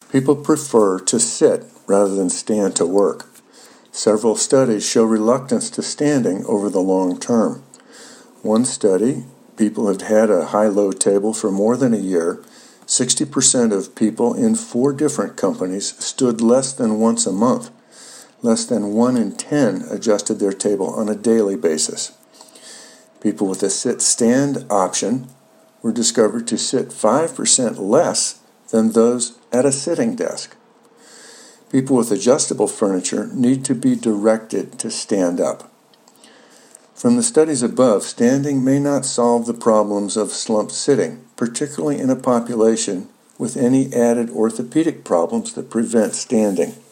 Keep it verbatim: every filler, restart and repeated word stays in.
People prefer to sit rather than stand to work. Several studies show reluctance to standing over the long term. One study, people had had a high-low table for more than a year. sixty percent of people in four different companies stood less than once a month. Less than one in ten adjusted their table on a daily basis. People with a sit-stand option were discovered to sit five percent less than those at a sitting desk. People with adjustable furniture need to be directed to stand up. From the studies above, standing may not solve the problems of slumped sitting, particularly in a population with any added orthopedic problems that prevent standing.